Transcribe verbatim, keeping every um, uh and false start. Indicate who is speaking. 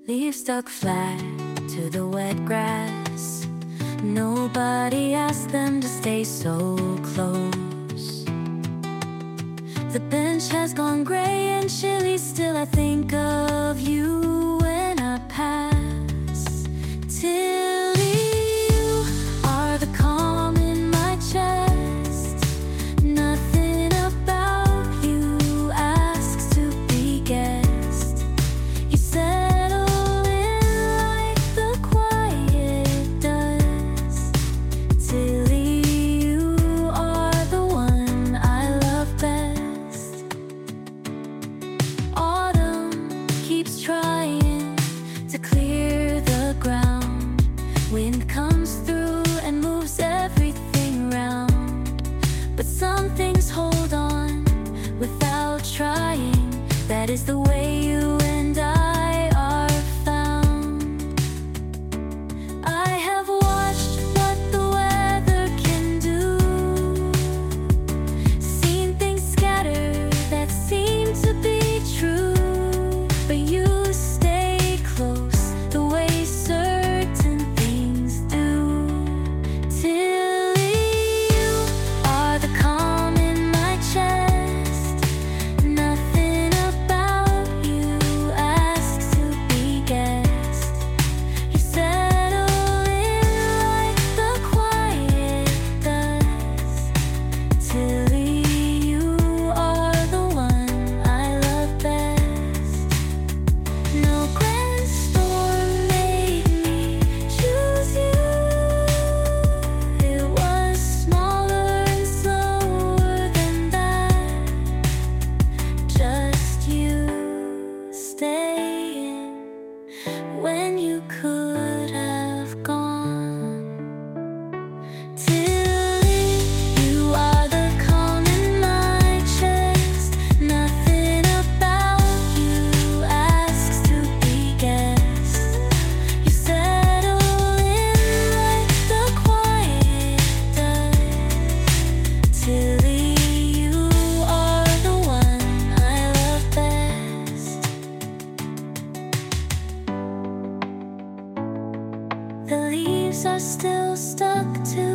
Speaker 1: Leaves stuck flat to the wet grass. Nobody asked them to stay so close. The bench has gone gray and chilly. Still I think of you when I pass. Tilly, you are the calm in my chest. Nothing about you asks to be guessed. You settle in like the quiet does. Tilly, you are the one I love best. Autumn keeps trying to clear the ground. Wind comes through and moves everything round. But some things hold on without trying. That is the way you and I are found. I have watched what the weather can do, seen things scatter that seem to be true. But you stay close the way certain things do. Tilly, you are the calm in my chest. Nothing about you asks to be guessed. You settle in like the quiet does. Tilly, you are the one I love best. No grand storm made me choose you. It was smaller and slower than that. Just you staying when you could have gone. Tilly, you are the calm in my chest. Nothing about you asks to be guessed. You settle in like the quiet does. Tilly, you are the one I love best. The leaves are still stuck to